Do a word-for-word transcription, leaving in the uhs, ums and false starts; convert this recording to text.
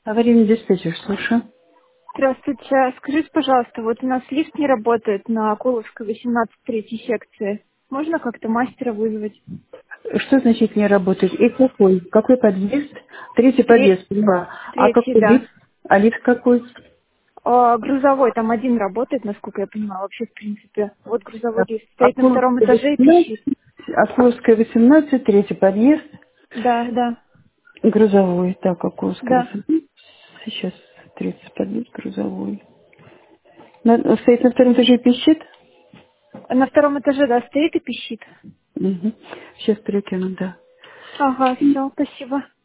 Аварийный диспетчер, слушаю. Здравствуйте. А Скажите, пожалуйста, вот у нас лифт не работает на Коловской восемнадцать третьей секции. Можно как-то мастера вызвать? Что значит не работает? И какой? Какой подъезд? Третий Тре- подъезд, поняла. А Третий, какой да. лифт? А лифт какой? А, грузовой, там один работает, насколько я понимаю, вообще в принципе. Вот грузовой Так, лифт стоит на втором Окуловская этаже и пищит. восемнадцать, Окуловская восемнадцать, третий подъезд, Да, да, грузовой. Так, Окуловская да. восемнадцать. Сейчас третий подъезд, грузовой. На- стоит на втором этаже и пищит? На втором этаже, да, стоит и пищит. Угу. Сейчас перекину, да. Ага, все, спасибо.